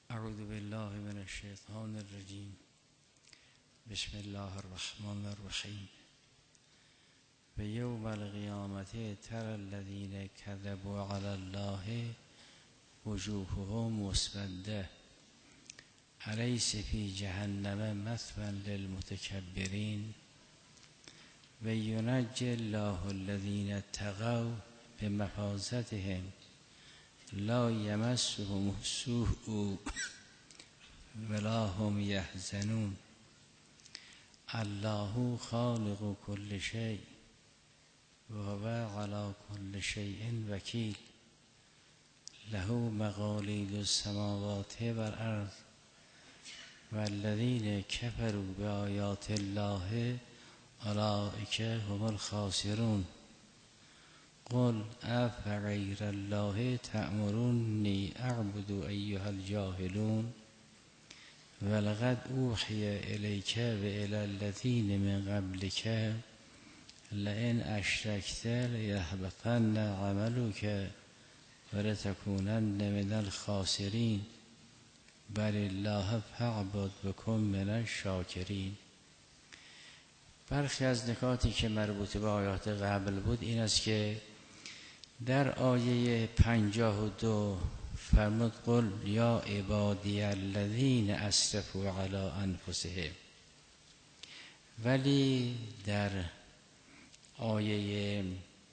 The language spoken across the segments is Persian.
اعوذ بالله من الشیطان الرجیم. بسم الله الرحمن الرحیم. و یوم القیامت تری الذین کذبوا علی الله وجوههم مسوده الیس فی جهنم مثوی للمتکبرین و ینجی الله الذین اتقوا بمفازتهم لا یمسهم السوء ولا هم یحزنون. الله خالق كل شيء وهو على كل شيء وكيل له مقاليد السماوات والأرض والذين كفروا بآيات الله أولئك هم الخاسرون. قل أفغير الله تأمروني أعبد أيها الجاهلون ولقد أوحي إليك وإلى الذين من قبلك لئن أشركت ليحبطن عملك ولتكونن من الخاسرين بل الله فاعبد وكن من الشاکرین. برخی از نکاتی که مربوط به آیات قبل بود این است که در آیه 52 فرمود قل یا عبادی الذین اسرفوا علی انفسهم، ولی در آیه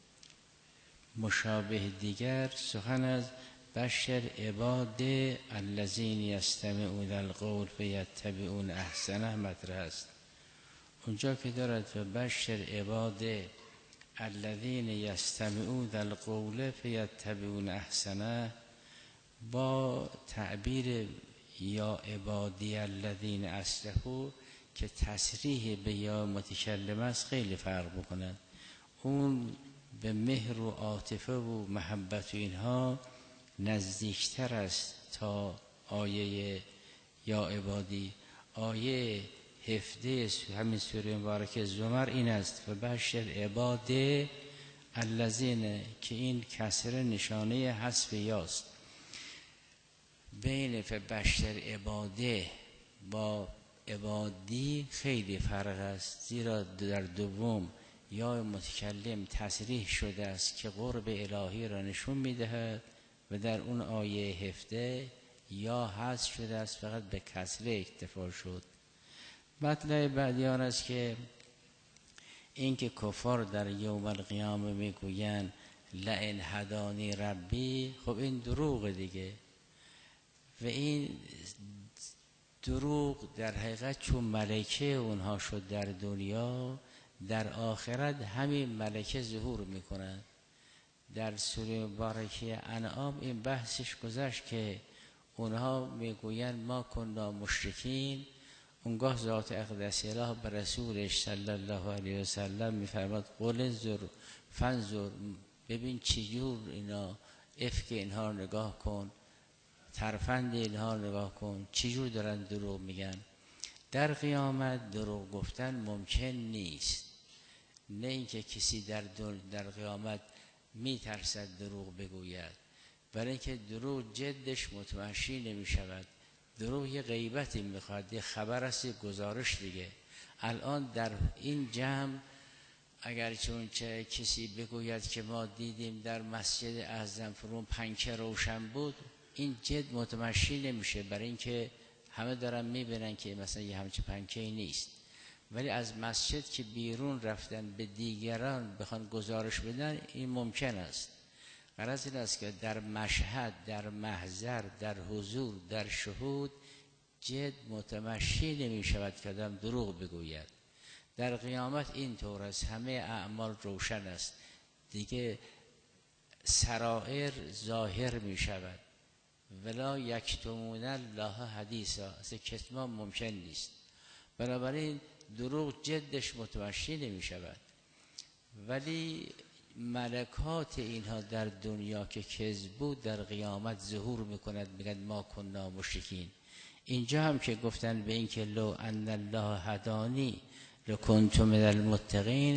مشابه دیگر سخن از بشر عباد الذین یستمعون القول فیتبعون احسنه مطرح است. اونجا که دارد و بشر عباد الذین یستمعون القول فیتبعون احسنه با تعبیر یا عبادی الذین اسرفوا که تصریح به یا متکلم است خیلی فرق بکنند. اون به مهر و عاطفه و محبت و اینها نزدیکتر است تا آیه یا عبادی. آیه 17 همین سوره مبارکه زمر این است و بشر عباد الذین که این کسر نشانه حذف یاست. بین بشر عباده با عبادی خیلی فرق است، زیرا در دوم یا متکلم تصریح شده است که قرب الهی را نشون میدهد و در اون آیه 17 یا حذف شده است فقط به کسره اکتفا شد. مطلب بعدی آن است که اینکه کفار در یوم القیامه میگویند لئن هدانی ربی، خب این دروغ دیگه و این دروغ در حقیقت چون ملکه اونها شد در دنیا، در آخرت همین ملکه ظهور میکنند. در سوره مبارکه انعام این بحثش گذشت که اونها میگویند ما کنا مشرکین. اونگاه ذات اقدس اله به رسولش صلی الله علیه و سلم میفرماد قل انظر فانظر، ببین چجور اینا افک اینها رو نگاه کن، ترفند اینها رو نگاه کن، چجور دارن دروغ میگن. در قیامت دروغ گفتن ممکن نیست. نه اینکه کسی در قیامت میترسد دروغ بگوید، برای اینکه دروغ جدش متمشی نمیشود. دروغ یه غیبتی میخواد، یه خبر است، یه گزارش دیگه. الان در این جمع اگر چون چه کسی بگوید که ما دیدیم در مسجد اعظم فرون پنکه روشن بود، این جد متمشی نمیشه، برای اینکه همه دارن میبینن که مثلا یه همچه پنکه‌ای نیست. ولی از مسجد که بیرون رفتن به دیگران بخوان گزارش بدن این ممکن است. غرض این است که در مشهد، در محضر، در حضور، در شهود جد متمشی نمی شود که آدم دروغ بگوید. در قیامت این طور است، همه اعمال روشن است دیگه، سرائر ظاهر می شود. ولا یکتمون الله حدیثا، اصلا کتمان ممکن نیست. بنابراین دروغ جدش متمشی نمی شود. ولی ملکات اینها در دنیا که کذب بود در قیامت ظهور میکند، میگن ما کنا مشرکین. اینجا هم که گفتن به این که لو ان الله هدانی لکنت من المتقین،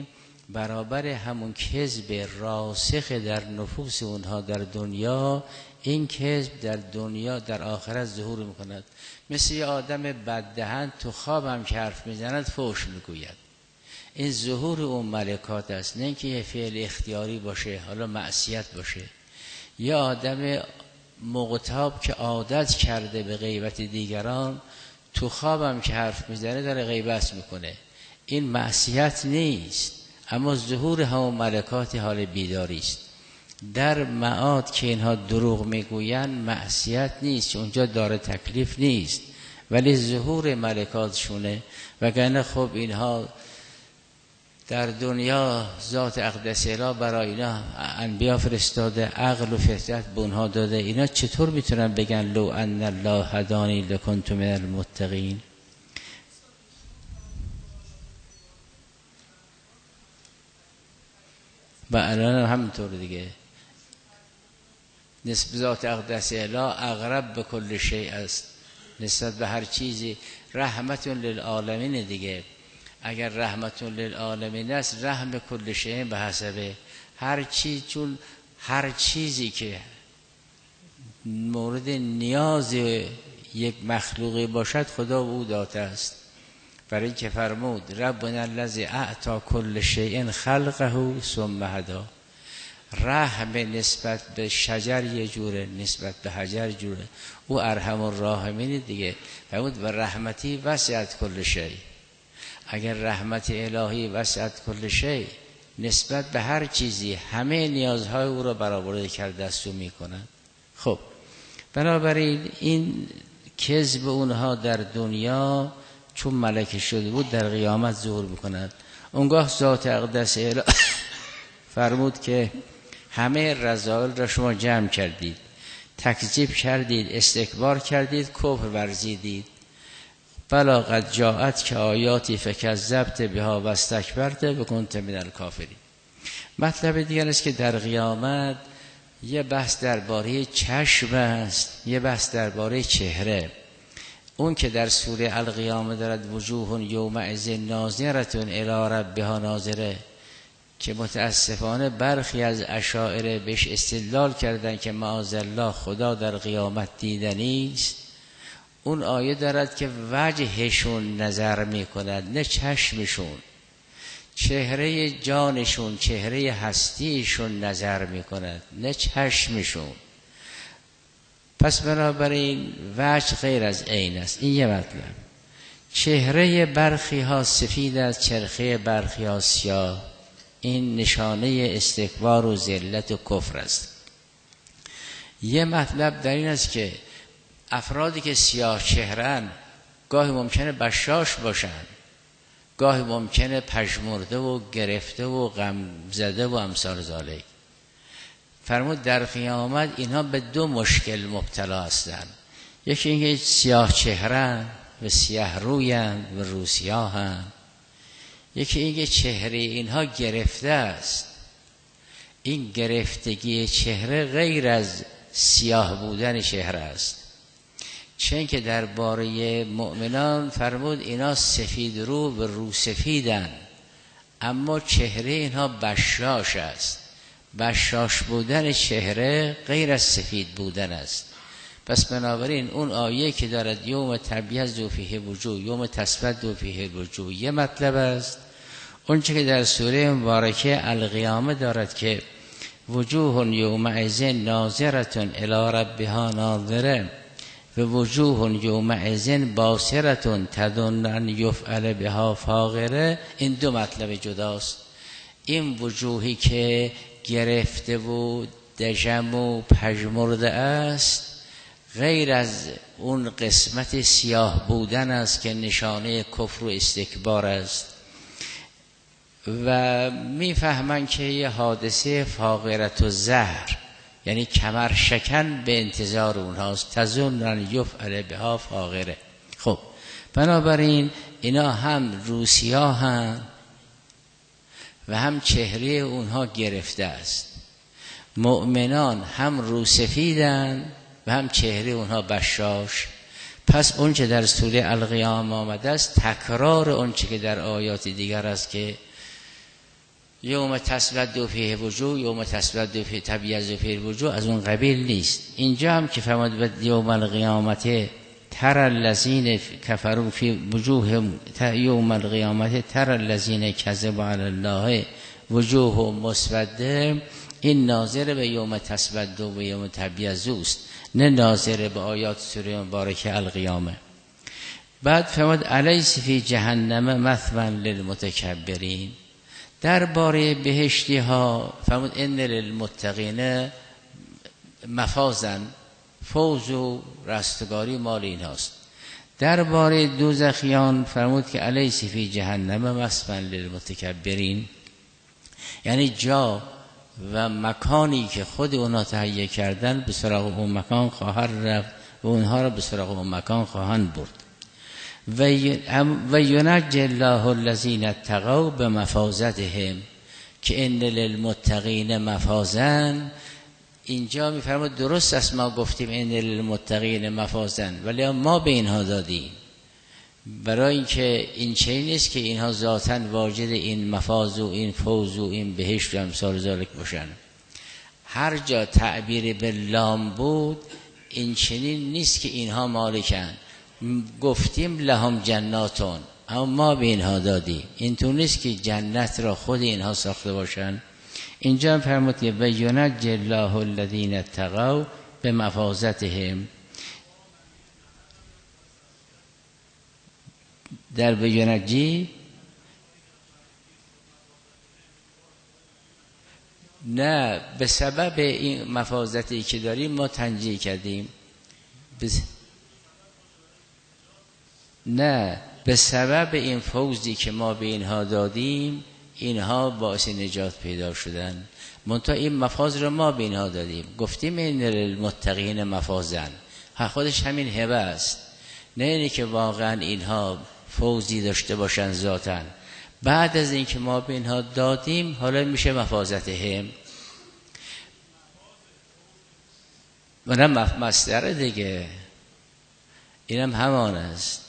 برابر همون کذب راسخ در نفوس اونها در دنیا، این کذب در دنیا در آخرت ظهور میکند. مثل یه آدم بددهن تو خواب هم که حرف میزند فحش میگوید. این ظهور اون ملکات است، نه اینکه یه فعل اختیاری باشه، حالا معصیت باشه. یه آدم مغتاب که عادت کرده به غیبت دیگران، تو خوابم که حرف میزنه داره غیبت میکنه، این معصیت نیست، اما ظهور همون ملکات حال بیداری است. در معاد که اینها دروغ میگوین معصیت نیست، اونجا داره تکلیف نیست، ولی ظهور ملکاتشونه. وگرنه خب اینها در دنیا ذات اقدس اله برای اینا انبیا فرستاده، عقل و فطرت به اونها داده، اینا چطور میتونن بگن لو ان الله هدانی لکنت من المتقین؟ و الان همینطور دیگه، نسبت ذات اقدس اله اقرب به کل شیء است، نسبت به هر چیزی رحمت للعالمین دیگه. اگر رحمت للعالمین است، رحم کل شیء به حسبه هر چیز، چون هر چیزی که مورد نیاز یک مخلوقی باشد خدا او داده است. برای اینکه فرمود ربنا الذی اعطی کل شیء خلقه ثم هدی. رحم نسبت به شجر یه جوره، نسبت به حجر جوره، او ارحم الراحمین دیگه. فرمود و رحمتی وسعت کل شیء. اگر رحمت الهی وسعت کل شیء، نسبت به هر چیزی همه نیازهای او را برآورده کرده است و می‌کند. خب بنابراین این کذب اونها در دنیا چون ملکه شده بود در قیامت ظهور می‌کند. اونگاه ذات اقدس اله فرمود که همه رذائل را شما جمع کردید، تکذیب کردید، استکبار کردید، کفر ورزیدید. بلا قد جاءت که آیاتی فکذبت بها و استکبرت و کنت من الکافرین. مطلب دیگر است که در قیامت یه بحث درباره چشم است، یه بحث درباره چهره. اون که در سوره القیامه دارد وجوه یومئذ ناظره الی ربها ناظره، که متاسفانه برخی از اشاعره بهش استدلال کردن که معاذالله خدا در قیامت دیدنی است. اون آیه دارد که وجهشون نظر میکند، نه چشمشون، چهره جانشون، چهره هستیشون نظر میکند، نه چشمشون. پس بنابراین وجه غیر از عین است. این یه مطلب. چهره برخی ها سفید است، چرخه برخی ها سیاه. این نشانه استکبار و ذلت و کفر است. یه مطلب در این است که افرادی که سیاه چهرن گاهی ممکنه بشاش باشن، گاهی ممکنه پژمرده و گرفته و غم زده و امثال ذالک. فرمود در قیامت اینها به دو مشکل مبتلا هستند. یکی اینکه سیاه چهرن و سیاه روین و روسیاهن. یکی اینکه چهره اینها گرفته است. این گرفتگی چهره غیر از سیاه بودن چهره است. چون که درباره مؤمنان فرمود اینا سفید رو و رو سفیدن، اما چهره اینها بشاش است. بشاش بودن چهره غیر از سفید بودن است. پس بنابراین اون آیه که دارد یوم تبیض فیه وجوه یوم تسود فیه وجوه یه مطلب است. اون چه که در سوره مبارکه القیامه دارد که وجوه یومئذ ناظره الی ربها ناظره و وجوه یومئذ باسره تظن ان یفعل بها فاقره. این دو مطلب جداست. این وجوهی که گرفته و دژم و پژمرده است غیر از اون قسمت سیاه بودن است که نشانه کفر و استکبار است. و میفهمن که یه حادثه فاقرت و زهر، یعنی کمر شکن به انتظار اونهاست. تظن ان یفعل بها فاقره. خب بنابراین اینا هم روسیا هم و هم چهره اونها گرفته است. مؤمنان هم روسفیدن و هم چهره اونها بشاش. پس اون چه در سوره القیامه آمده است تکرار اون چه که در آیات دیگر است که یوم تسود فیه وجوه، یوم تسود فیه تبیض فیه وجوه، از اون قبیل نیست. اینجا هم که فرمود یوم القیامت ترى الذین کفروا فی وجوههم، یوم القیامت ترى الذین کذبوا علی الله وجوه مسوده، این ناظر به یوم تسود و یوم تبیض است، نه ناظر به آیات سوره مبارکه القیامه. بعد فرمود الیس فی جهنم مثوی للمتکبرین، درباره بهشتی ها فرمود ان للمتقین مفازا، فوز و رستگاری مال این هاست. درباره دوزخیان فرمود که الیس فی جهنم مثوی للمتکبرین، یعنی جا و مکانی که خود اونا تهیه کردن به سراغ اون مکان خواهد رفت و اونها را به سراغ اون مکان خواهند برد. و ینجی الله الذین اتقوا بمفازتهم که ان للمتقین مفازا. اینجا میفرماد درست است ما گفتیم ان للمتقین مفازا، ولی ما به اینها دادیم برای اینکه این چیزی نیست که اینها ذاتاً واجد این مفاز و این فوز و این بهشت و امثال ذالک باشن. هر جا تعبیر به لام بود این چنین نیست که اینها مالکن. گفتیم لهم جناتون، اما ما به اینها دادیم. اینطور نیست که جنت را خود اینها ساخته باشن. اینجا هم فرمود که و ینجی الله الذین اتقوا بمفازتهم، در به ینجی نه به سبب این مفازتی که داریم ما تنجیه کردیم، نه به سبب این فوزی که ما به اینها دادیم اینها باعث نجات پیدا شدن. منتها این مفاز رو ما به اینها دادیم، گفتیم این للمتقین مفازن، خودش همین هبه است، نه اینی که واقعا اینها فوزی داشته باشن ذاتن. بعد از اینکه ما به اینها دادیم حالا میشه مفازتهم، منم مصدر دیگه، اینم همان است.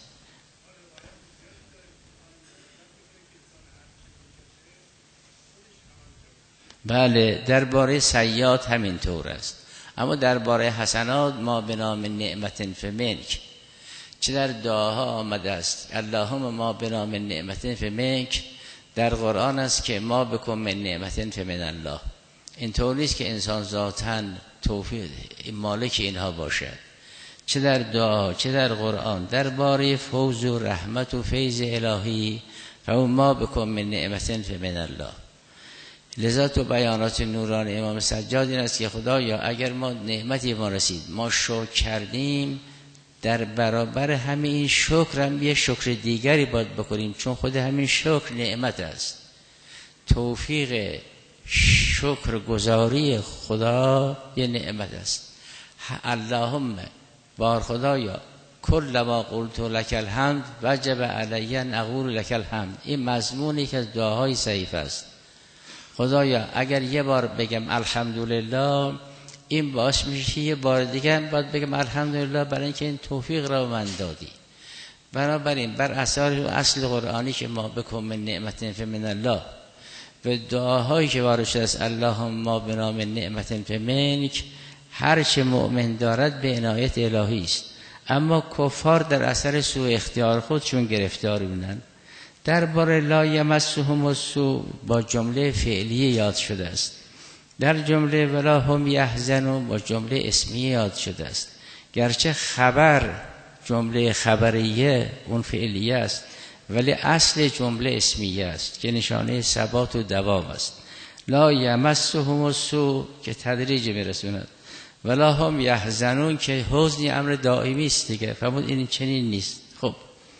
بله درباره سیئات همین طور است، اما درباره حسنات ما به نام نعمت فمنک، چه در دعاها آمده است اللهم ما به نام نعمت فمنک، در قرآن است که ما بکن من نعمت فمن الله. اینطور نیست که انسان ذاتاً توفیق مالک اینها باشد، چه در دعا چه در قرآن درباره فوز و رحمت و فیض الهی فرمود ما بکن من نعمت فمن الله. لذا تو بیانات نوران امام سجاد این است که خدایا اگر ما نعمتی ما رسید ما شکر کردیم، در برابر همین شکر هم یه شکر دیگری باید بکنیم، چون خود همین شکر نعمت است. توفیق شکر گزاری خدا یه نعمت است. اللهم بار خدایا کل ما قلت لک الحمد وجب علی ان اقول لک الحمد، این مضمونی که از دعاهای صحیح است. خدایا اگر یه بار بگم الحمدلله این باعث میشه یه بار دیگه هم باید بگم الحمدلله برای اینکه این توفیق را من دادی. بنابراین بر اصل قرآنی که ما بکن من نعمت فمن الله و دعاهایی که وارد شده است اللهم ما به نام نعمت فمنک، هر چه مؤمن دارد به عنایت الهی است، اما کفار در اثر سوء اختیار خودشون گرفتار بودند. درباره لا یمسهم السوء با جمله فعلیه یاد شده است، در جمله ولا هم یحزنون با جمله اسمیه یاد شده است. گرچه خبر جمله خبریه اون فعلیه است، ولی اصل جمله اسمیه است که نشانه ثبات و دوام است. لا یمسهم السوء که تدریج میرسوند، ولا هم یحزنون که حزن امر دائمی است دیگه. فرمود این چنین نیست. خب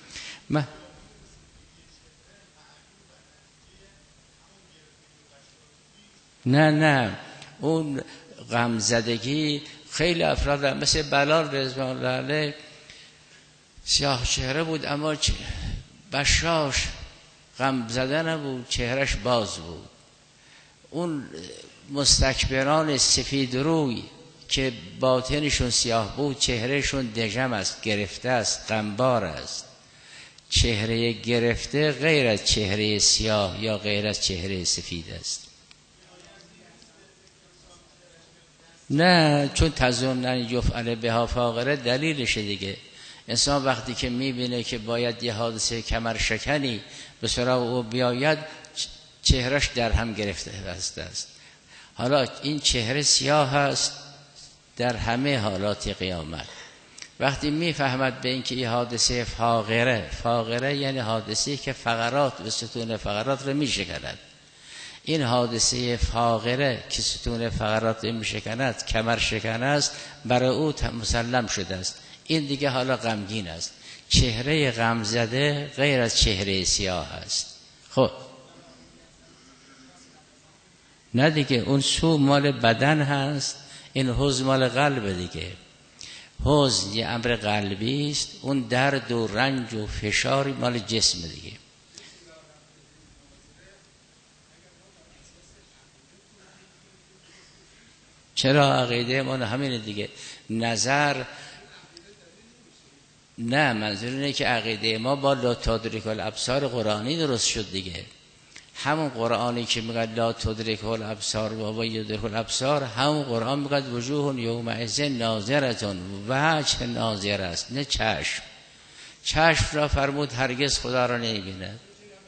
نه اون غمزدگی خیلی افراد مثل بلال رضوان الله علیه سیاه چهره بود اما بشاش غم زده نبود، چهرش باز بود. اون مستکبران سفید روی که باطنشون سیاه بود چهرهشون دژم است، گرفته است، غمبار است. چهره گرفته غیر از چهره سیاه یا غیر از چهره سفید است. نه، چون تظنن یفعل بها فاقره دلیلشه دیگه. انسان وقتی که میبینه که باید یه حادثه کمر شکنی به سراغ او بیاید، چهرش در هم گرفته است. حالا این چهره سیاه است در همه حالات قیامت. وقتی میفهمد به اینکه این حادثه فاقره یعنی حادثه که فقرات و ستون فقرات رو میشکند، این حادثه فاقره که ستون فقرات رو میشکند، کمر شکن است، برای او مسلم شده است. این دیگه حالا غمگین است. چهره غم زده غیر از چهره سیاه است. خب نه دیگه، اون سو مال بدن هست، این حزن مال قلب دیگه. حزن یه امر قلبی است، اون درد و رنج و فشاری مال جسم دیگه. چرا عقیده ما همینه دیگه. نظر نه، منظور اینه که عقیده ما با لا تدرک الابصار قرآنی درست شد دیگه. همون قرآنی که میگه لا تدرک الابصار و هو یدرک الابصار، همون قرآن میگه وجوه یومئذ ناظرة، وجه ناظر است نه چشم. چشم را فرمود هرگز خدا را نمیبیند.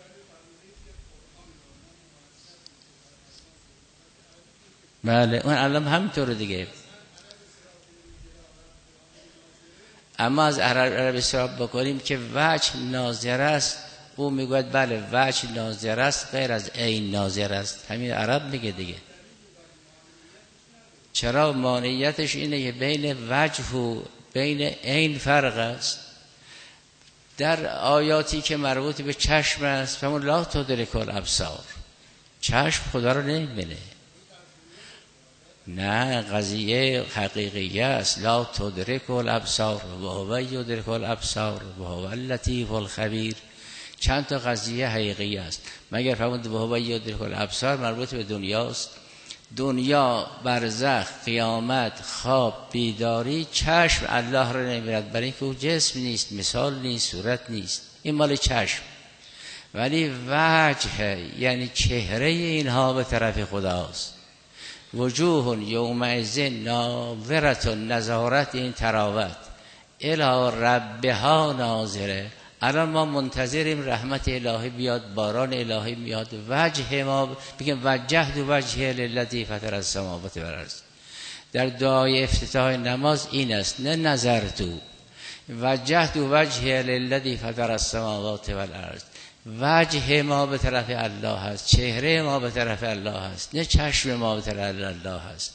بله اون علم همینطوره دیگه. اما از عرب استراب بکنیم که وجه ناظر است، او میگوید بله وجه ناظر است غیر از عین ناظر است. همین عرب میگه دیگه. چرا؟ مانعیتش اینه که بین وجه و بین عین فرق است. در آیاتی که مربوط به چشم است فهمون لا تدرک الابصار، چشم خدا رو نمیبینه. نه، قضیه حقیقیه است. لا تدرک الابصار و هو یدرک الابصار و هو اللطیف الخبیر. چند تا قضیه حقیقی است. مگر فرمود و هو یدرک الابصار مربوط به دنیاست. دنیا، برزخ، قیامت، خواب، بیداری، چشم الله را نمیبیند، برای اینکه او جسم نیست، مثال نیست، صورت نیست. این مال چشم. ولی وجه یعنی چهره اینها به طرف خداست. وجوه یومئذ ناظرة، نظارت این تراوت، الی ربها ناظره. الان ما منتظریم رحمت الهی بیاد، باران الهی بیاد. وجه ما بگیم وجهت وجهی للذی فطر السماوات والارض. در دعای افتتاح نماز این است، نه نظرت وجهت وجهی للذی فطر السماوات والارض. وجه ما به طرف الله هست، چهره ما به طرف الله هست، نه چشم ما به طرف الله هست.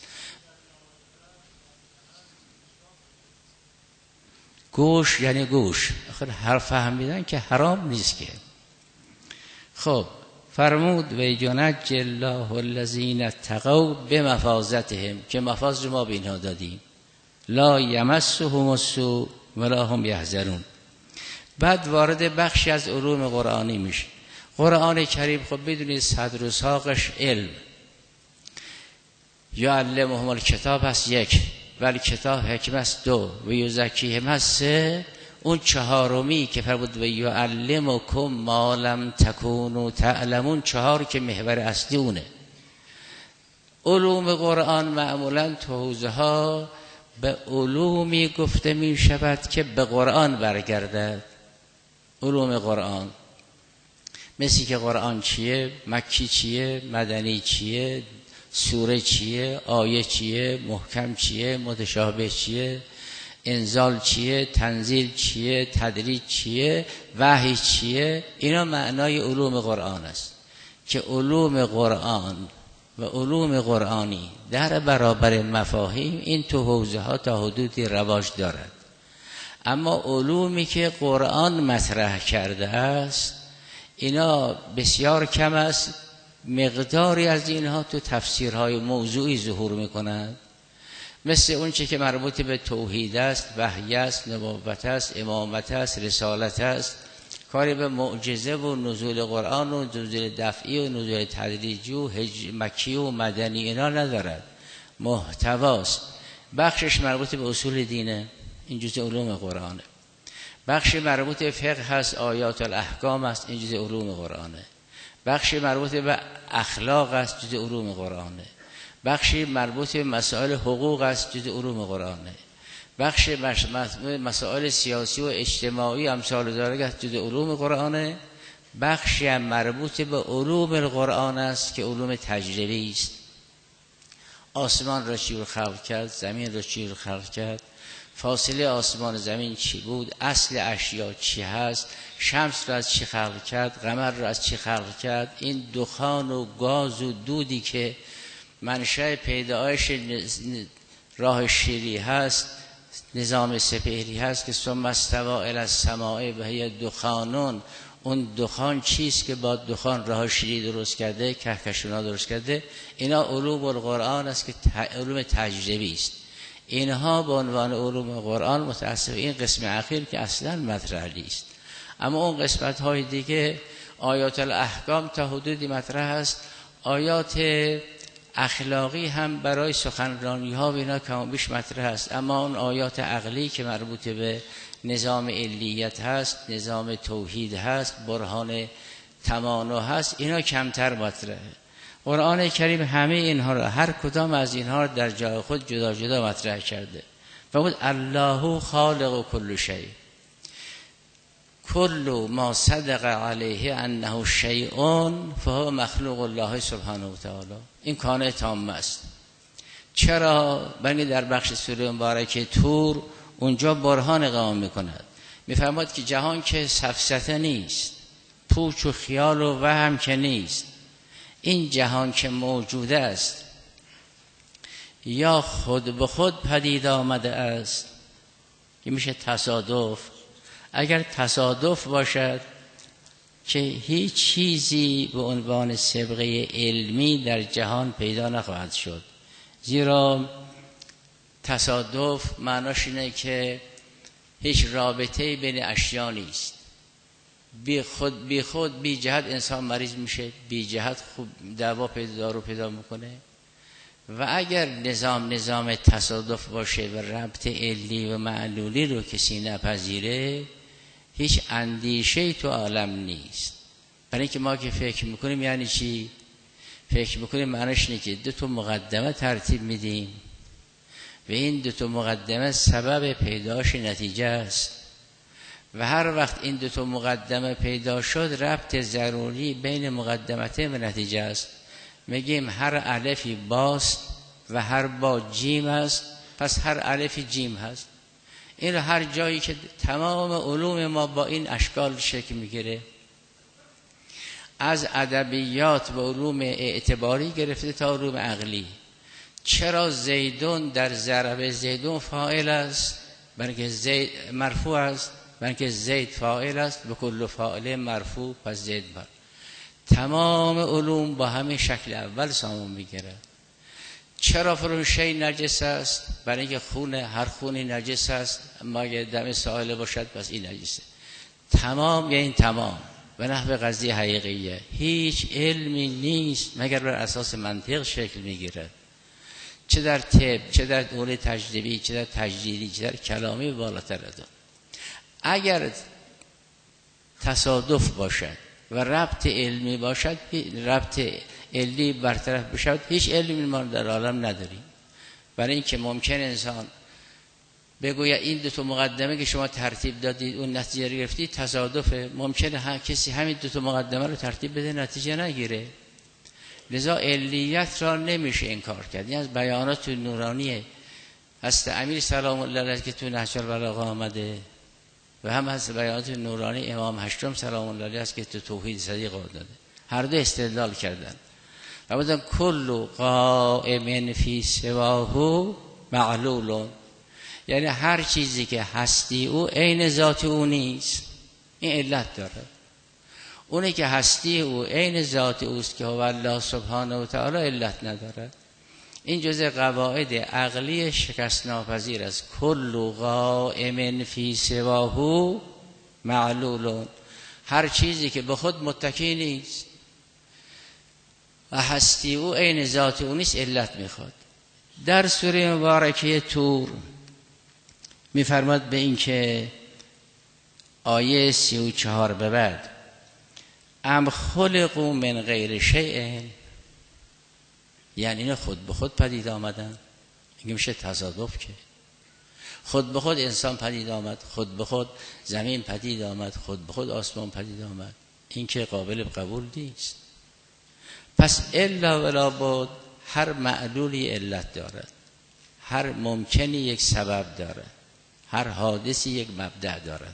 گوش یعنی گوش. آخر هر فهمیدن که حرام نیست که. خب فرمود و ینجی الله الذین اتقوا بمفازتهم، که مفاز ما به اینها دادیم. لا یمسهم السوء ولا هم یحزنون. بعد وارد بخشی از علوم قرآنی میشه. قرآن کریم خب بدونید صدر و ساقش علم. یعلمهم الکتاب هست یک، ولی کتاب حکمت است دو، و یزکیهم هست سه. اون چهارمی که فرمود و یعلمکم ما لم تکونوا تعلمون، چهار که محور اصلی اونه. علوم قرآن معمولا تو حوزه ها به علومی گفته می شود که به قرآن برگردد. علوم قرآن مثل که قرآن چیه، مکی چیه، مدنی چیه، سوره چیه، آیه چیه، محکم چیه، متشابه چیه، انزال چیه، تنزیل چیه، تدریج چیه، وحی چیه. اینا معنای علوم قرآن است که علوم قرآن و علوم قرآنی در برابر مفاهیم این تو حوزه ها تا حدودی رواج دارد. اما علومی که قرآن مطرح کرده است اینا بسیار کم است. مقداری از اینها تو تفسیرهای موضوعی ظهور میکنند، مثل اون چه که مربوط به توحید است، وحی است، نبوت است، امامت است، رسالت است. کاری به معجزه و نزول قرآن و نزول دفعی و نزول تدریجی و مکی و مدنی اینا ندارد. محتواست. بخشش مربوط به اصول دینه، این جزء علوم قرآنه. بخشی مربوط به فقه هست، آیات الاحکام است، این جزء علوم قرآنه. بخشی مربوط به اخلاق است، جزء علوم قرآنه. بخشی مربوط به مسائل حقوق است، جزء علوم قرآنه. بخش مسائل سیاسی و اجتماعی امثال ذالک است، جزء علوم قرآنه. بخشی هم مربوط به علوم القرآن است که علوم تجربی است. آسمان را چی خلق کرد، زمین را چی خلق کرد، فاصله آسمان و زمین چی بود، اصل اشیا چی هست، شمس را از چی خلق کرد، قمر را از چی خلق کرد. این دخان و گاز و دودی که منشأ پیدایش راه شیری هست، نظام سپهری هست که ثم استوی الی السماء و هی دخانون، اون دخان چیست که با دخان راه شیری درست کرده، کهکشان‌ها درست کرده. اینا علوم القرآن است که علوم تجربی است. اینها به عنوان علوم قرآن متأسف این قسم اخیر که اصلا مطرح نیست. اما اون قسمت های دیگه آیات الاحکام تا حدودی مطرح است. آیات اخلاقی هم برای سخنرانی ها و اینا کم و بیش مطرح است. اما اون آیات عقلی که مربوط به نظام علیت هست، نظام توحید هست، برهان تمانع هست، اینا کمتر مطرحه. قرآن کریم همه اینها را، هر کدام از اینها را در جای خود جدا جدا مطرح کرده. و بود الله خالق کل شیء، کل ما صدق علیه انه شیء فهو مخلوق الله سبحانه و تعالی. این کانه تام است. چرا؟ بنی در بخش سوره مبارکه طور اونجا برهان قائم میکند، میفرماد که جهان که سفسطه نیست، پوچ و خیال و وهم که نیست. این جهان که موجود است یا خود به خود پدید آمده است که میشه تصادف. اگر تصادف باشد که هیچ چیزی به عنوان سابقه علمی در جهان پیدا نخواهد شد، زیرا تصادف معناش اینه که هیچ رابطه‌ای بین اشیا نیست. بی خود بی جهت انسان مریض میشه، بی جهت خوب دوا دارو پیدا میکنه. و اگر نظام تصادف باشه و ربط علی و معلولی رو کسی نپذیره، هیچ اندیشه‌ای تو عالم نیست. برای اینکه ما که فکر میکنیم یعنی چی؟ فکر میکنیم معناش اینه که دو تا مقدمه ترتیب میدیم و این دو تا مقدمه سبب پیداش نتیجه است. و هر وقت این دو تا مقدمه پیدا شد، ربط ضروری بین مقدمتین و نتیجه است. میگیم هر الفی باست و هر با جیم است، پس هر الفی جیم هست. این هر جایی که تمام علوم ما با این اشکال شکل میگیره، از ادبیات و علوم اعتباری گرفته تا علوم عقلی. چرا زیدون در ضرب زیدون فاعل است؟ برای که زید مرفوع است، برای که زید فاعل است، به کل فاعل مرفوع، پس زید بر. تمام علوم با همین شکل اول سامون میگیره. چرا فلان شی نجس است؟ برای اینکه هر خونی نجس است، اما اگه دم سائل باشد پس این نجسه. تمام یعنی تمام و نحو قضیه حقیقیه. هیچ علمی نیست مگر بر اساس منطق شکل میگیره، چه در طب، چه در دوره تجربی، چه در تجدیدی، چه در کلامی بالاتر از آن. اگر تصادف باشد و ربط علمی باشد، ربط علمی برطرف بشود، هیچ علمی ما در عالم نداریم. برای اینکه ممکن انسان بگوید این دو تا مقدمه که شما ترتیب دادید اون نتیجه رو گرفتید تصادفه. ممکنه کسی همین دو تا مقدمه رو ترتیب بده نتیجه نگیره. لذا علیت را نمیشه انکار کرد. این از بیانات نورانی هست امیر سلام الله علیه که تو نهج البلاغه آمده و هم از بیانات نورانی امام هشتم سلام الله علیه است که تو توحید صدیق داده. هر دو استدلال کردن و بودن کل قائم فی سواه معلول، یعنی هر چیزی که هستی او عین ذات او نیست. این علت داره. اونی که هستی او عین ذات اوست که هو الله سبحانه و تعالی علت نداره. این جزء قواعد عقلی شکست ناپذیر است. کل قائم فی سواه معلول، هر چیزی که به خود متکی نیست و هستی او عین ذات او نیست علت میخواد. در سوره مبارکه طور میفرماد به این که آیه 34 به بعد ام خلقوا من غیر شیء، یعنی اینا خود به خود پدید آمدن. این میشه تصادف که خود به خود انسان پدید آمد، خود به خود زمین پدید آمد، خود به خود آسمان پدید آمد، این که قابل قبول نیست. پس الا ولا بد، هر معلولی علت دارد، هر ممکنی یک سبب دارد، هر حادثی یک مبدأ دارد.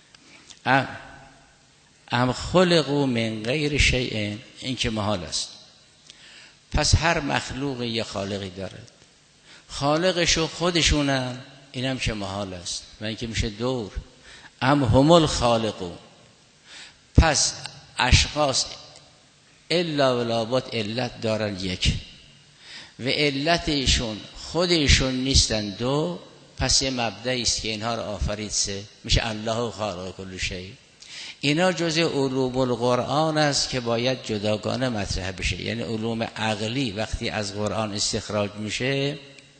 ام خلقوا من غیر شیء، این که محال است. پس هر مخلوق یک خالقی دارد، خالقشو خودشونن، اینم که محال است و این که میشه دور. ام هم الخالقون، پس اشخاص الا ولا بد علت دارن یک و علت ایشون خودشون نیستن دو، پس یه مبدأی است که اینها رو آفرید سه، میشه الله خالق کل شیء. اینا جزء علوم القرآن است که باید جداگانه مطرح بشه. یعنی علوم عقلی وقتی از قرآن استخراج میشه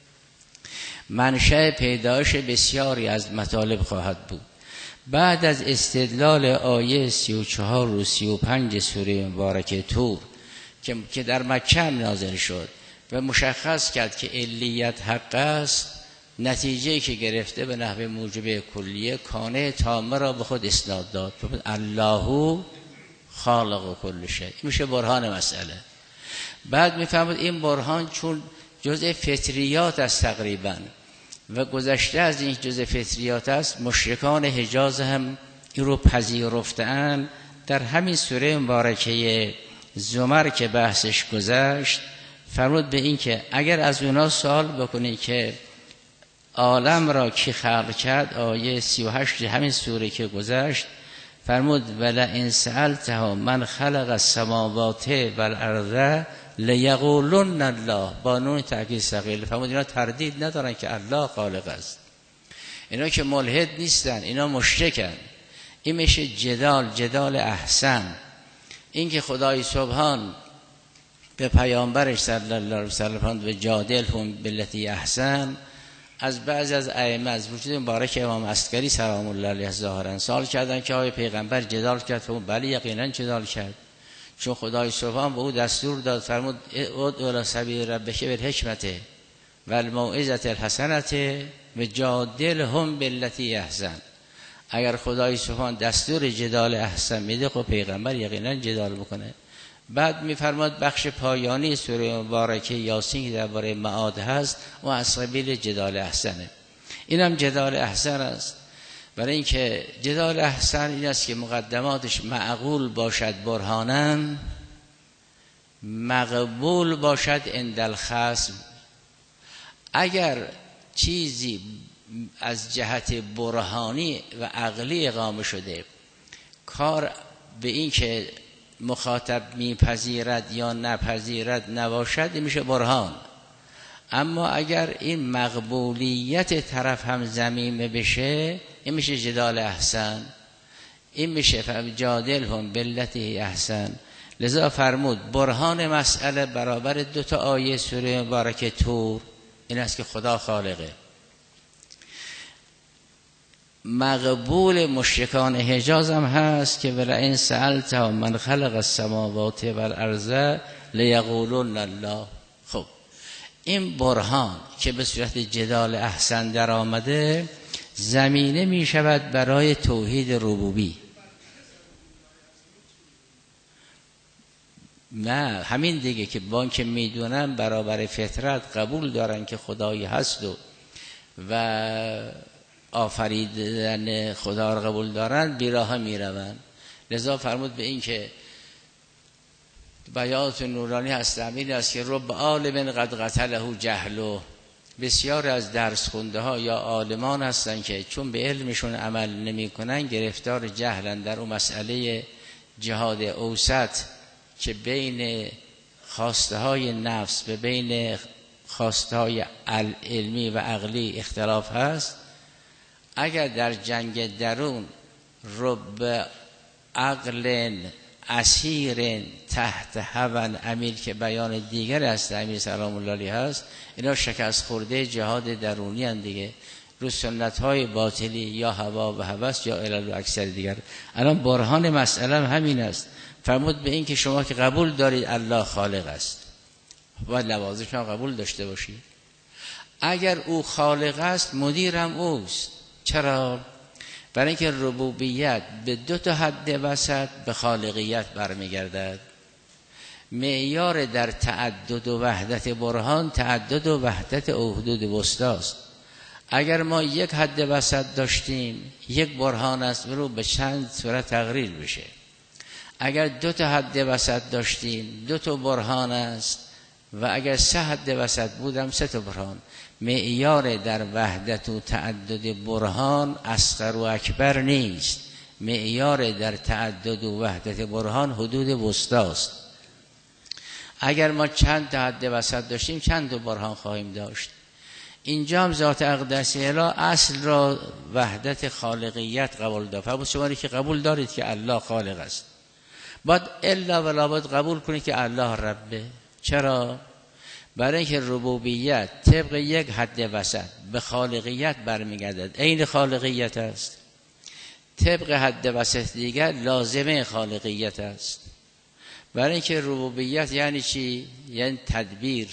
منشأ پیدایش بسیاری از مطالب خواهد بود. بعد از استدلال آیه 34 و 35 سوره مبارکه طور که در مکه نازل شد و مشخص کرد که علیت حق است، نتیجه که گرفته به نحو موجب کلیه کانه تامه را به خود اسناد داد. الله خالق کل شیء، میشه برهان مسئله. بعد میفهمید این برهان چون جزء فطریات است تقریبا و گذشته از این جزء فطریات است، مشرکان حجاز هم این رو پذیرفتند. در همین سوره مبارکه زمر که بحثش گذشت فرمود به این که اگر از اونا سوال بکنی که عالم را کی خلق کرد، آیه 38 همین سوره که گذشت فرمود ولئن سألتهم من خلق السماوات والارض لیقولن الله، با نون تأکید ثقیل. فرمود اینا تردید ندارن که الله خالق است، اینا که ملحد نیستن، اینا مشرکن. این میشه جدال احسن. این که خدای سبحان به پیامبرش صلی الله علیه و سلم و جادلهم بالتی احسن، از بعضی از ائمه از وجود مبارک امام عسکری سلام الله علیه ظاهرا سوال کردن که آیا پیغمبر جدال کرد؟ فرمود بله یقینا جدال کرد، چون خدای سبحان به او دستور داد فرمود ادع الی سبیل ربک بالحکمت و الموعظه الحسنه و جادلهم بالتی احسن. اگر خدای سبحان دستور جدال احسن میده خب پیغمبر یقینا جدال میکنه. بعد میفرماد بخش پایانی سوره مبارکه یاسین که درباره معاد هست و از سبیل جدال احسنه. اینم جدال احسن است، برای اینکه جدال احسن این است که مقدماتش معقول باشد برهانن، مقبول باشد عند الخصم. اگر چیزی از جهت برهانی و عقلی اقامه شده کار به این که مخاطب میپذیرد یا نپذیرد نباشد، این میشه برهان. اما اگر این مقبولیت طرف هم ضمیمه بشه این میشه جدال احسن، این میشه فجادلهم بالتی احسن. لذا فرمود برهان مسئله برابر دو تا آیه سوره مبارکه طور این است که خدا خالقه. مقبول مشرکان حجاز هم هست که ولئن سألتهم من خلق السماوات والارض لیقولن الله. خب این برهان که به صورت جدال احسن در آمده زمینه می شود برای توحید ربوبی. نه همین دیگه که با اینکه میدونن برابر فطرت قبول دارن که خدایی هست و آفریدن خدا را قبول دارن بیراه میروند. لذا فرمود به این که بیات نورانی هست امین است که رب عالم قد قتله جهله، بسیار از درس خونده ها یا عالمان هستن که چون به علمشون عمل نمی کنن گرفتار جهلن در اون مسئله جهاد اوسط که بین خواسته های نفس به بین خواسته های علمی و عقلی اختلاف هست. اگر در جنگ درون رب عقل اسیر تحت هوا امیر که بیان دیگر است امیر سلام الله علیه هست، اینا شکست خورده جهاد درونی هست دیگه. رو سنت های باطلی یا هوا و هوس یا علل و اکثر دیگر. الان برهان مسئله همین است. فرمود به این که شما که قبول دارید الله خالق است، باید لوازمش هم قبول داشته باشید. اگر او خالق است مدیرم اوست. چرا؟ برای اینکه ربوبیت به دو تا حد وسط به خالقیت برمیگردد. معیار در تعدد و وحدت برهان تعدد و وحدت حدود وسطاست. اگر ما یک حد وسط داشتیم یک برهان است رو به چند صورت تغییر بشه. اگر دو تا حد وسط داشتیم دو تا برهان است و اگر سه حد وسط بودم سه تا برهان. معیار در وحدت و تعدد برهان اصغر و اکبر نیست. معیار در تعدد و وحدت برهان حدود وسطاست. اگر ما چند تا حد وسط داشتیم چند تا برهان خواهیم داشت. اینجا هم ذات اقدس اله اصل را وحدت خالقیت قبول دارد. فرمود شما که قبول دارید که الله خالق است، باید الا ولا باید قبول کنید که الله ربه. چرا؟ برای اینکه ربوبیت طبق یک حد وسط به خالقیت برمیگردد، عین خالقیت است. طبق حد وسط دیگر لازمه خالقیت است. برای اینکه ربوبیت یعنی چی؟ یعنی تدبیر،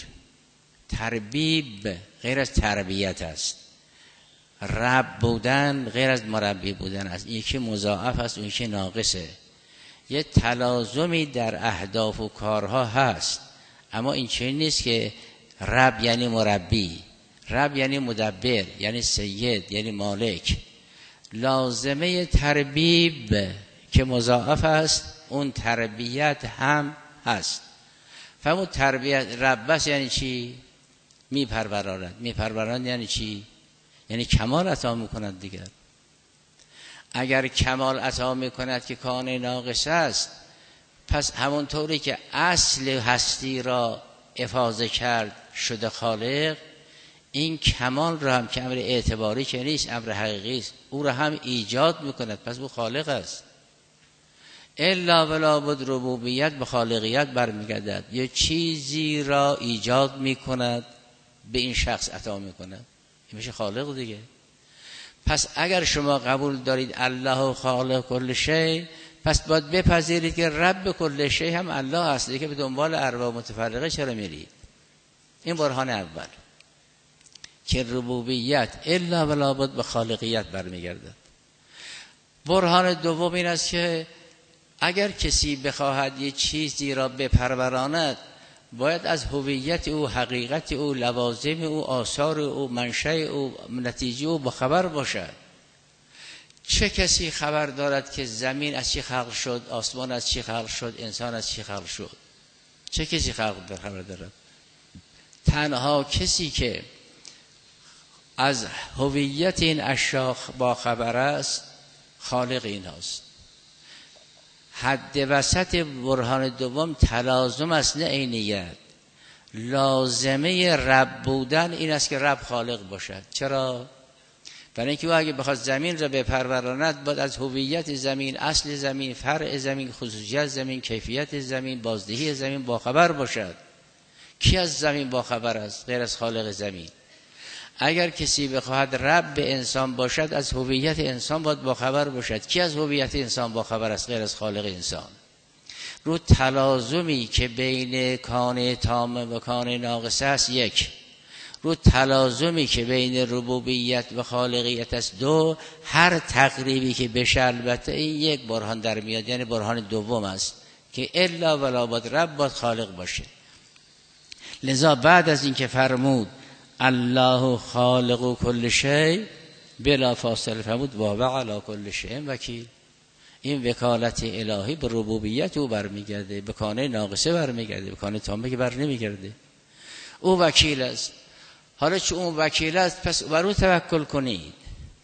تربیب غیر از تربیت است. رب بودن غیر از مربی بودن است. یکی مضاعف است و یکی ناقصه. یه تلازمی در اهداف و کارها هست، اما این چنین نیست که رب یعنی مربی، رب یعنی مدبر، یعنی سید، یعنی مالک. لازمه تربیب که مضاعف است اون تربیت هم هست. فهمون تربیت رب بس یعنی چی؟ میپروراند. میپروراند یعنی چی؟ یعنی کمال عطا میکند دیگر. اگر کمال عطا میکند که کان ناقص است، پس همونطوری که اصل هستی را افاضه کرد شده خالق، این کمال را هم که امر اعتباری که نیست امر حقیقی است او را هم ایجاد میکند، پس او خالق است. الا ولا بد ربوبیت به خالقیت برمیگردد. یه چیزی را ایجاد میکند به این شخص عطا میکند، این میشه خالق دیگه. پس اگر شما قبول دارید الله خالق کل شی، پس باید بپذیرید که رب کل شی هم الله هست دیگه. به دنبال ارباب متفرقه چرا میرید؟ این برهان اول که ربوبیت الا ولا بد به خالقیت برمیگردد. برهان دوم این است که اگر کسی بخواهد یه چیزی را بپروراند، باید از هویت او، حقیقت او، لوازم او، آثار او، منشأ او، نتیجه او بخبر باشد. چه کسی خبر دارد که زمین از چی خلق شد، آسمان از چی خلق شد، انسان از چی خلق شد؟ چه کسی خبر دارد؟ تنها کسی که از هویت این اشیاء با خبر است خالق این هست. حد وسط برهان دوم تلازم است نه عینیت. لازمه رب بودن این است که رب خالق باشد. چرا؟ برای اینکه او اگه بخواد زمین را بپروراند باید از هویت زمین، اصل زمین، فرع زمین، خصوصیت زمین، کیفیت زمین، بازدهی زمین باخبر باشد. کی از زمین باخبر است غیر از خالق زمین؟ اگر کسی بخواهد رب انسان باشد از هویت انسان باید باخبر باشد. کی از هویت انسان باخبر است غیر از خالق انسان؟ رو تلازمی که بین کان تام و کان ناقص است یک، رو تلازمی که بین ربوبیت و خالقیت است دو، هر تقریبی که بشه البته این یک برهان در میاد، یعنی برهان دوم است که الا ولا بد رب باید خالق باشه. لذا بعد از این که فرمود الله خالق کل شی بلا فاصله فرمود و علی کل شیء وکیل. این وکالت الهی به ربوبیت او برمیگرده، به کانه ناقصه برمیگرده، به کانه تامه که بر نمیگرده. او وکیل است. حالا چون او وکیل است پس بر او توکل کنید.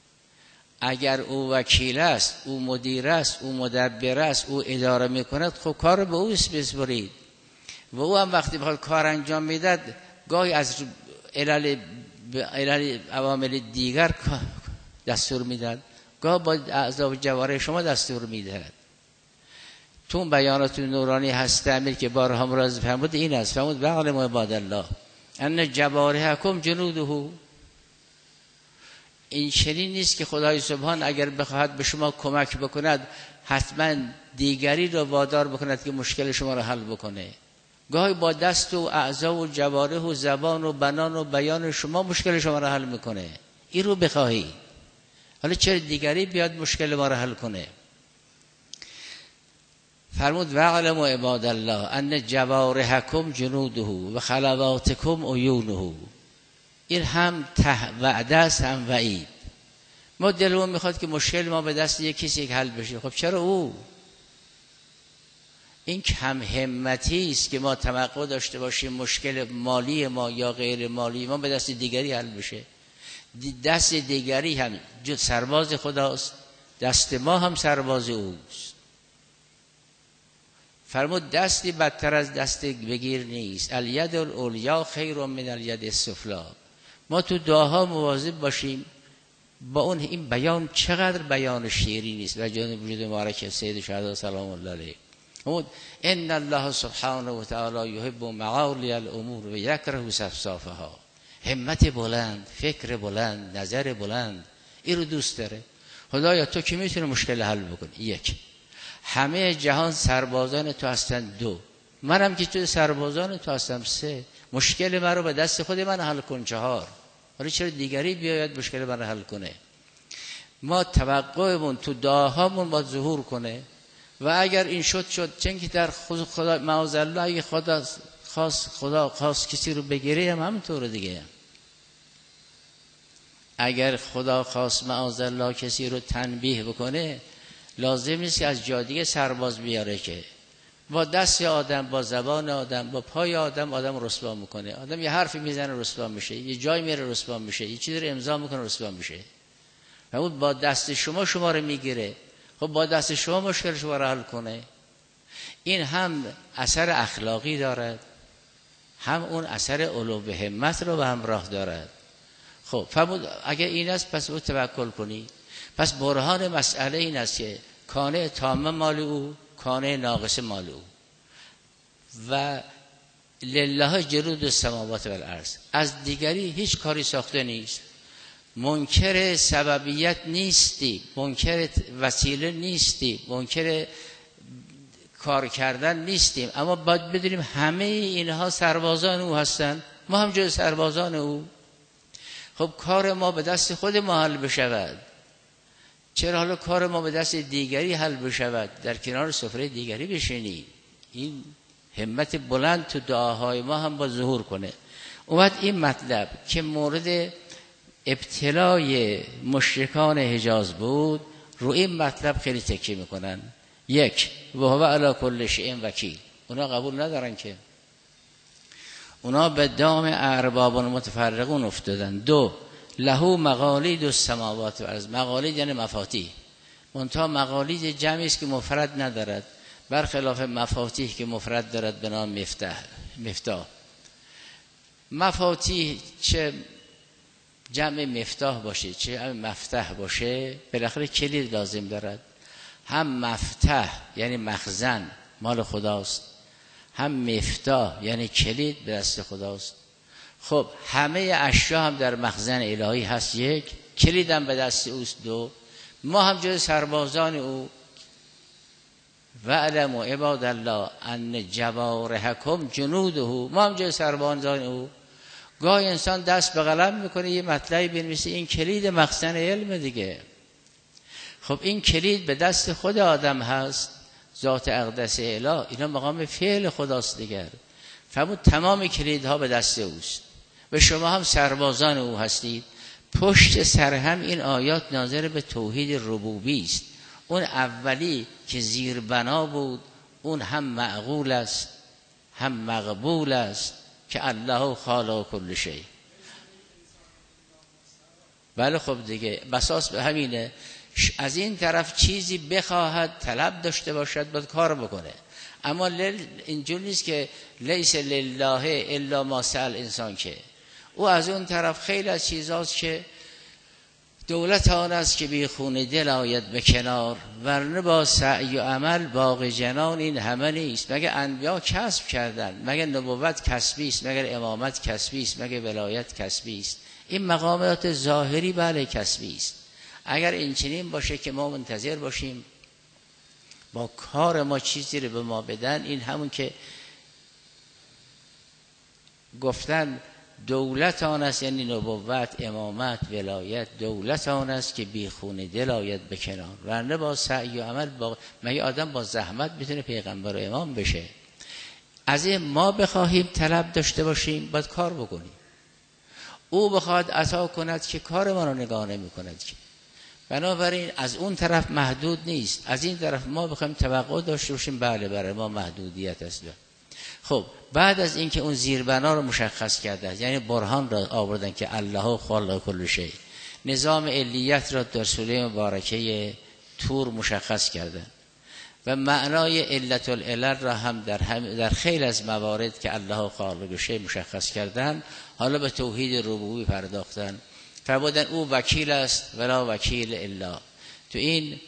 اگر او وکیل است، او مدیر است، او مدبر است، او اداره میکند، خب کار به او بسپرید. و او هم وقتی بخواد کار انجام میداد گاهی از علل عوامل دیگر دستور میداد، گاه با اعضا جواره شما دستور میدهد. تو بیانات نورانی هست امیر که بارها مراجعه فرمود این است، فرمود وعلموا عباد الله ان جوارحکم جنوده. این چنین نیست که خدای سبحان اگر بخواهد به شما کمک بکند حتما دیگری را وادار بکند که مشکل شما را حل بکنه. گاهی با دست و اعضا و جوارح و زبان و بنان و بیان شما مشکل شما را حل میکنه. این رو بخواهی، حالا چرا دیگری بیاد مشکل ما را حل کنه؟ فرمود وَاعْلَمُوا عباد الله ان جوارحکم جنوده و خلواتکم عیونه. این هم وعده است هم وعید. ما دلمون میخواد که مشکل ما به دست یک کسی حل بشه. خب چرا او؟ این کم همتی است که ما توقع داشته باشیم مشکل مالی ما یا غیر مالی ما به دست دیگری حل بشه. دست دیگری هم سرباز خداست، دست ما هم سرباز اوست. فرمود دستی بدتر از دست بگیر نیست. الید العلیا خیر من الید السفلی. ما تو دعاها مواظب باشیم با اون. این بیان چقدر بیان شیرین نیست و جان وجود مبارک سید شهدا سلام الله علیه. ان الله سبحانه و تعالی یحب معالی الامور و یکره سفسافها. همت بلند، فکر بلند، نظر بلند، این رو دوست داره. خدایا تو که میتونی مشکل حل بکنی. یک، همه جهان سربازان تو هستن. دو، منم که تو سربازان تو هستم. سه، مشکل من رو به دست خود من حل کن. چهار، ولی چرا دیگری بیاید مشکل من رو حل کنه؟ ما توقعمون تو دعاهامون باید ظهور کنه و اگر این شد چون که در خدا معاذالله اگه خدا خواست کسی رو بگیره هم همینطوره دیگه. اگر خدا خواست معاذالله کسی رو تنبیه بکنه لازم نیست که از جادیه سرباز بیاره که با دست آدم، با زبان آدم، با پای آدم رسوا میکنه. آدم یه حرفی میزنه رسوا میشه، یه جای میره رسوا میشه، یه چیزی رو امضا میکنه رسوا میشه. و اون با دست شما رو میگیره. خب با دست شما مشکل شما رو حل کنه. این هم اثر اخلاقی دارد، هم اون اثر علو همت رو به همراه دارد. خب فرمود اگر این است پس او توکل کنی. پس برهان مسئله این است که کانه تام مال او، کانه ناقص مال او و لله جنود السماوات و الارض. از دیگری هیچ کاری ساخته نیست. منکر سببیت نیستی، منکر وسیله نیستی، منکر کار کردن نیستیم، اما باید بدونیم همه اینها سربازان او هستند. ما هم جز سربازان او. خب کار ما به دست خود ما حل بشود، چرا حالا کار ما به دست دیگری حل بشود؟ در کنار سفره دیگری بشینید. این همت بلند تو دعاهای ما هم با ظهور کنه. اومد این مطلب که مورد ابتلای مشرکان حجاز بود، رو این مطلب خیلی تکیه میکنن. یک، و هو علی کل شیء وکیل. اونا قبول ندارن که، اونا به دام ارباب متفرقون افتادن. دو، له مقالید السماوات و الارض. مقالید یعنی مفاتیح، منتها مقالید جمعی است که مفرد ندارد، برخلاف مفاتیح که مفرد دارد به نام مفتاح. مفاتیح چه جمع مفتاح باشه چه جمع مفتاح باشه بالاخره کلید لازم دارد. هم مفتاح یعنی مخزن مال خداست، هم مفتاح یعنی کلید به دست خداست. خب همه اشیا هم در مخزن الهی هست. یک، کلید هم به دست اوست. دو، ما هم جز سربازان او. وَاعْلَمُوا عباد الله ان جوارحکم جنوده. ما هم جز سربازان او. گاهی انسان دست به قلم میکنه یه مطلبی بنویسه، این کلید مخزن علم دیگه. خب این کلید به دست خود آدم هست، ذات اقدس اله، اینا مقام فعل خداست دیگر. فرمود تمام کلیدها به دست اوست و شما هم سربازان او هستید. پشت سر هم این آیات ناظر به توحید ربوبی است. اون اولی که زیر بنا بود اون هم معقول است هم مقبول است که الله خالق کل شیء. بله خب دیگه بساس به همینه. از این طرف چیزی بخواهد طلب داشته باشد باید کار بکنه. اما اینجور نیست که لیس لله الا ما سأل انسان، که او از اون طرف خیلی از چیزاست که دولت آن است که بی خون دل آید به کنار، ورنه با سعی و عمل باغ جنان این همه نیست. مگه انبیا کسب کردن؟ مگه نبوت کسبی است؟ مگه امامت کسبی است؟ مگه ولایت کسبی است؟ این مقامات ظاهری بله کسبی است. اگر این چنین باشه که ما منتظر باشیم با کار ما چیزی رو به ما بدن، این همون که گفتن دولت آن است، یعنی نبوت، امامت، ولایت، دولت آن است که بی خون دل آید به کنار. ورنه با سعی و عمل مگه آدم با زحمت میتونه پیغمبر و امام بشه؟ از این ما بخواهیم طلب داشته باشیم باید کار بکنیم. او بخواد عطا کند که کار ما رو نگاه نمی کند که. بنابراین از اون طرف محدود نیست، از این طرف ما بخوایم توقع داشته باشیم بله برای ما محدودیت است. خب بعد از اینکه اون زیربنا رو مشخص کرده، یعنی برهان را آوردن که الله خالق کل شیء، نظام علیت را در سوره مبارکه طور مشخص کردن و معنای علت العلل را هم در خیلی از موارد که الله خالق شیء مشخص کردن، حالا به توحید ربوبی پرداختن. فرمودن او وکیل است ولا وکیل الا. تو این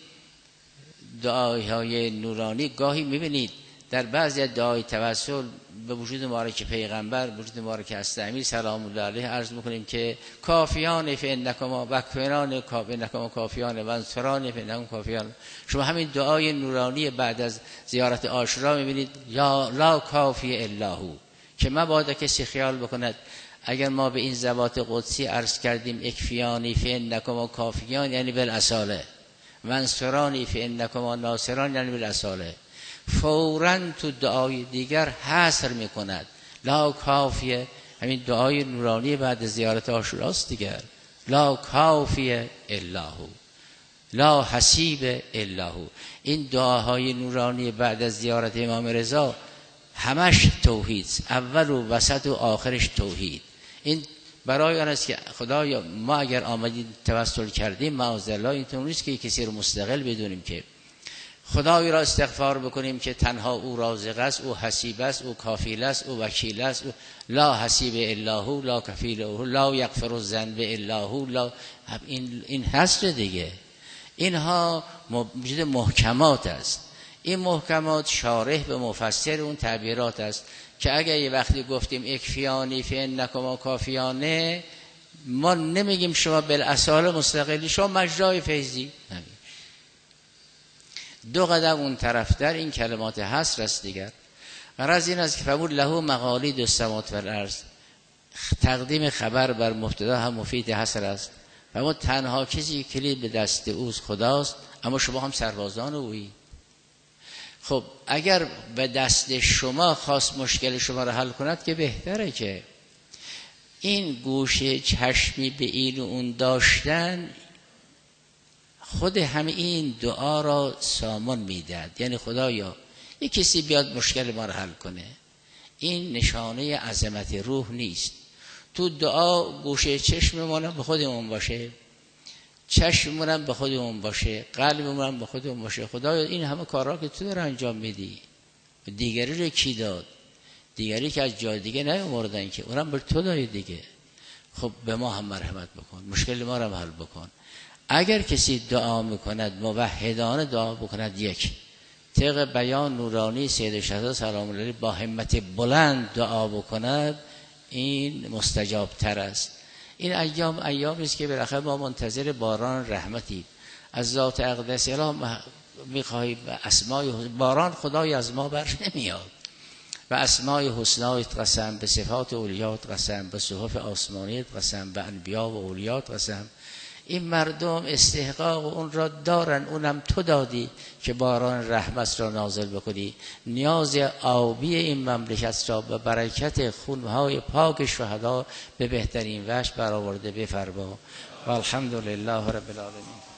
دعاهای نورانی گاهی میبینید در بعضی دعای توسل به وجود مبارک پیغمبر، وجود مبارک هسته امیر سلام الله علیه عرض میکنیم که کافیان فانکما وکفران کافیان کافیان و انصران فانکم کافیان. شما همین دعای نورانی بعد از زیارت عاشورا میبینید یا لا کافی الا هو، که مبادا کسی خیال بکند اگر ما به این ذوات قدسی عرض کردیم اکفیانی فانکما کافیان یعنی بالاصاله، و انصرانی فانکما ناصران یعنی بالاصاله، فوراً تو دعای دیگر حصر میکند لا کافیه. همین دعای نورانی بعد زیارت عاشوراست دیگر. لا کافیه الا هو، لا حسیب الا هو. این دعاهای نورانی بعد از زیارت امام رضا همش توحید، اول و وسط و آخرش توحید. این برای آن است که خدایا ما اگر آمدیم توسل کردیم معاذالله اینطور نیست که کسی رو مستقل بدونیم، که خدای را استغفار بکنیم که تنها او رازق است، او حسیب است، او کافیل است، او وکیل است، او لا حسیب الا هو، لا کفیل هو، لا یغفر الذنب الا هو، لا. این هست دیگه. اینها موجود محکمات است. این محکمات شارح به مفسر اون تعبیرات است که اگر یه وقتی گفتیم اکفیانی فانکما کافیانه، ما نمیگیم شما بالاصاله مستقلی، شما مجرای فیضی. دو قدم اون طرف در این کلمات حصر است دیگر. غرض این است که فرمود له مقالید السماوات والارض، تقدیم خبر بر مبتدا هم مفید حصر است. فرمود تنها کسی که کلید به دست اوست خداست، اما شما هم سربازان اویی. خب اگر به دست شما خواست مشکل شما را حل کند که بهتره، که این گوشه چشمی به این و اون داشتن خود همه این دعا را سامان میدهد. یعنی خدایا یک کسی بیاد مشکل ما را حل کنه، این نشانه عظمت روح نیست. تو دعا گوشه چشممون به خودمون باشه، چشممون به خودمون باشه، قلبمون به خودمون باشه. خدایا این همه کارا که تو داره انجام میدی، دیگری رو کی داد؟ دیگری که از جای دیگه نیامردن که، اونم بر تو داری دیگه. خب به ما هم مرحمت بکن، مشکل ما رو حل بکن. اگر کسی دعا میکند موحدانه دعا بکند، یک طبق بیان نورانی سید شهدا سلام الله علیه با همت بلند دعا بکند، این مستجاب تر است. این ایامی است که بالاخره ما منتظر باران رحمتی از ذات اقدس اله میخواهیم. اسمای باران خدای از ما بر نمیاد، و اسمای حسنایت قسم، به صفات اولیات قسم، به صحف آسمانیت قسم، به انبیا و اولیات قسم. این مردم استحقاق اون را دارن، اونم تو دادی که باران رحمت را نازل بکنی. نیاز آبی این مملکت را به برکت خونهای پاک شهدا به بهترین وجه برآورده بفرما. و الحمدلله رب العالمین.